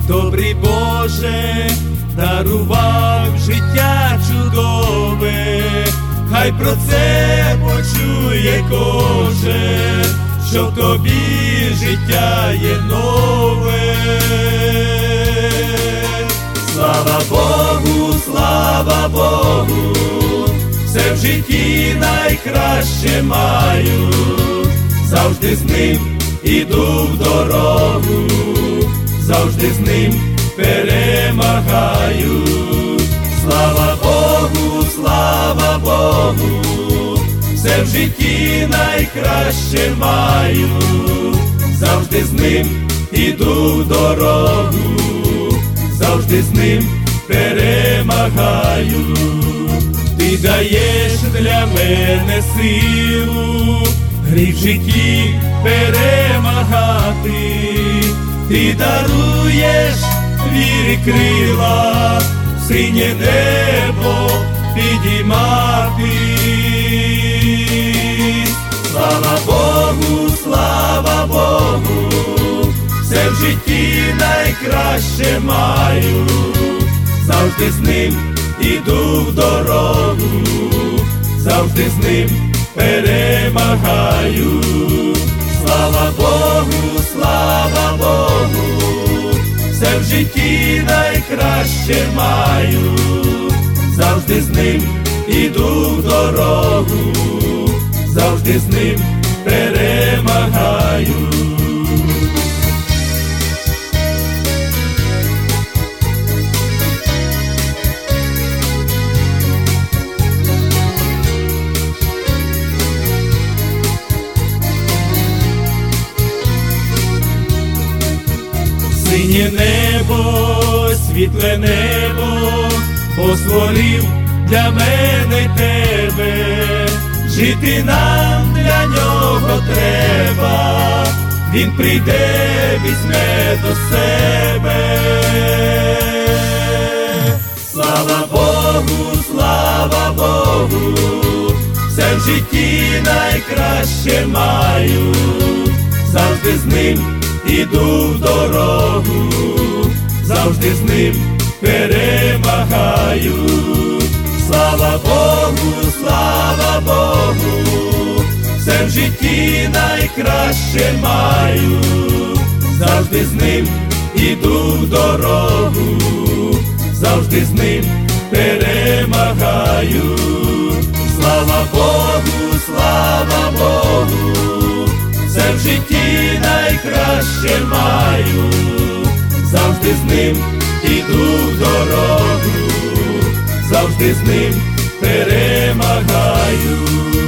Добрий Боже, дарував життя чудове, хай про це почує кожен, що в тобі життя є нове. Слава Богу, все в житті найкраще маю, завжди з ним іду в дорогу, завжди з ним перемагаю. Слава Богу, все в житті найкраще маю, завжди з ним іду в дорогу, завжди з ним перемагаю. Ти даєш для мене силу, гріх в житті перемагати, ти даруєш вірі крила, синє небо підіймати. Слава Богу, все в житті найкраще маю, завжди з ним іду в дорогу, завжди з ним перемагаю. Слава Богу, все в житті найкраще маю, завжди з ним іду в дорогу, завжди з ним перемагаю. Синє небо, світле небо, Бог створив для мене тебе, жити нам для нього треба, він прийде, візьме до себе. Слава Богу, все в житті найкраще маю, завжди з ним іду в дорогу, завжди з ним перемагаю. Слава Богу, все в житті найкраще маю, завжди з ним іду в дорогу, завжди з ним перемагаю. Слава Богу, все в житті найкраще маю, завжди з ним іду в дорогу, завжди з ним перемагаю.